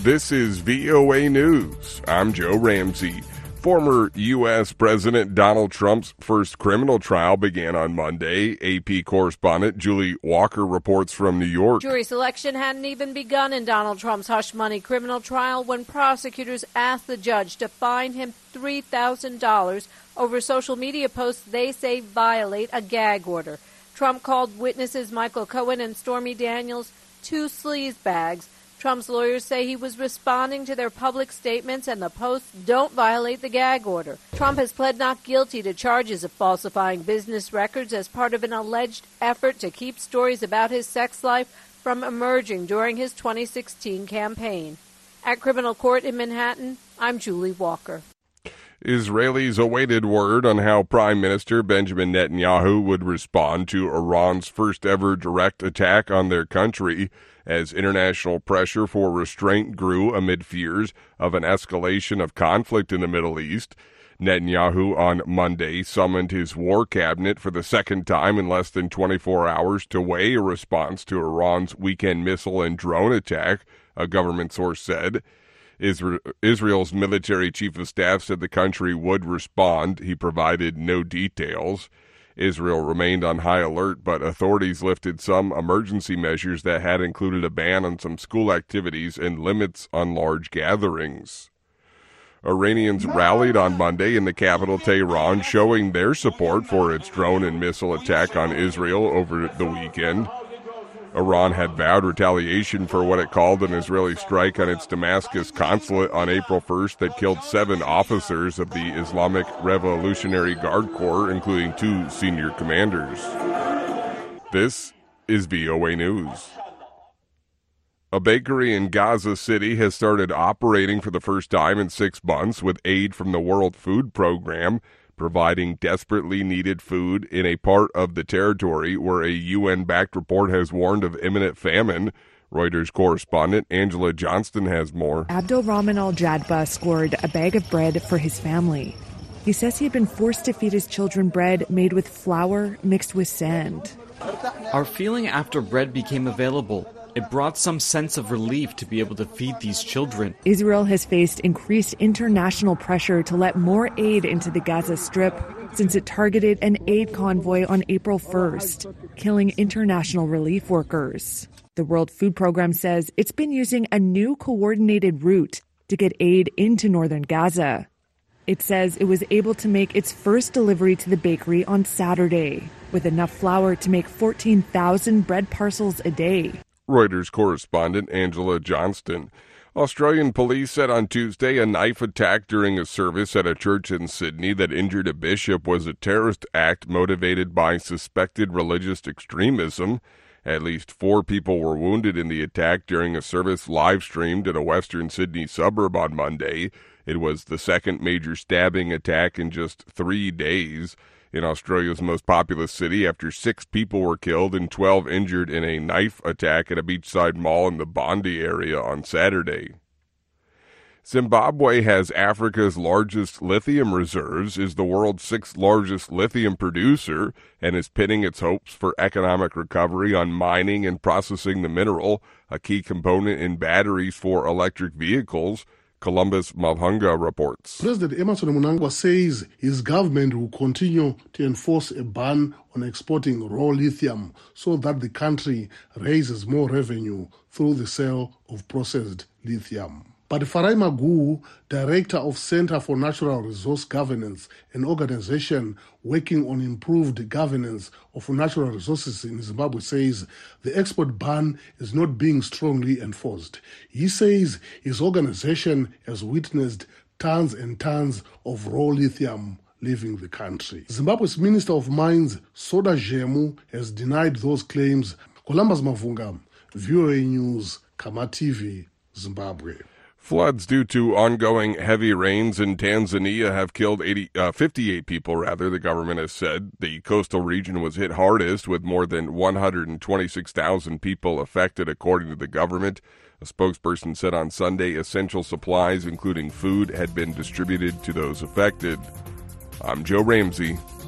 This is VOA News. I'm Joe Ramsey. Former U.S. President Donald Trump's first criminal trial began on Monday. AP correspondent Julie Walker reports from New York. Jury selection hadn't even begun in Donald Trump's hush money criminal trial when prosecutors asked the judge to fine him $3,000 over social media posts they say violate a gag order. Trump called witnesses Michael Cohen and Stormy Daniels two sleazebags. Trump's lawyers say he was responding to their public statements and the posts don't violate the gag order. Trump has pled not guilty to charges of falsifying business records as part of an alleged effort to keep stories about his sex life from emerging during his 2016 campaign. At criminal court in Manhattan, I'm Julie Walker. Israelis awaited word on how Prime Minister Benjamin Netanyahu would respond to Iran's first-ever direct attack on their country as international pressure for restraint grew amid fears of an escalation of conflict in the Middle East. Netanyahu on Monday summoned his war cabinet for the second time in less than 24 hours to weigh a response to Iran's weekend missile and drone attack, a government source said. Israel's military chief of staff said the country would respond. He provided no details. Israel remained on high alert, but authorities lifted some emergency measures that had included a ban on some school activities and limits on large gatherings. Iranians rallied on Monday in the capital Tehran, showing their support for its drone and missile attack on Israel over the weekend. Iran had vowed retaliation for what it called an Israeli strike on its Damascus consulate on April 1st that killed 7 officers of the Islamic Revolutionary Guard Corps, including 2 senior commanders. This is VOA News. A bakery in Gaza City has started operating for the first time in 6 months with aid from the World Food Program, providing desperately needed food in a part of the territory where a UN-backed report has warned of imminent famine. Reuters correspondent Angela Johnston has more. Abdulrahman Al-Jadba scored a bag of bread for his family. He says he had been forced to feed his children bread made with flour mixed with sand. Our feeling after bread became available, it brought some sense of relief to be able to feed these children. Israel has faced increased international pressure to let more aid into the Gaza Strip since it targeted an aid convoy on April 1st, killing international relief workers. The World Food Program says it's been using a new coordinated route to get aid into northern Gaza. It says it was able to make its first delivery to the bakery on Saturday, with enough flour to make 14,000 bread parcels a day. Reuters correspondent Angela Johnston. Australian police said on Tuesday a knife attack during a service at a church in Sydney that injured a bishop was a terrorist act motivated by suspected religious extremism. At least 4 people were wounded in the attack during a service live-streamed at a western Sydney suburb on Monday. It was the second major stabbing attack in just 3 days. In Australia's most populous city, after 6 people were killed and 12 injured in a knife attack at a beachside mall in the Bondi area on Saturday. Zimbabwe has Africa's largest lithium reserves, is the world's 6th largest lithium producer, and is pinning its hopes for economic recovery on mining and processing the mineral, a key component in batteries for electric vehicles. Columbus Mavhanga reports. President Emmerson Mnangagwa says his government will continue to enforce a ban on exporting raw lithium so that the country raises more revenue through the sale of processed lithium. But Farai Maguwu, director of Center for Natural Resource Governance, an organization working on improved governance of natural resources in Zimbabwe, says the export ban is not being strongly enforced. He says his organization has witnessed tons and tons of raw lithium leaving the country. Zimbabwe's Minister of Mines, Soda Jemu, has denied those claims. Columbus Mavhanga, VOA News, Kamativi, Zimbabwe. Floods due to ongoing heavy rains in Tanzania have killed 58 people, the government has said. The coastal region was hit hardest, with more than 126,000 people affected, according to the government. A spokesperson said on Sunday essential supplies, including food, had been distributed to those affected. I'm Joe Ramsey.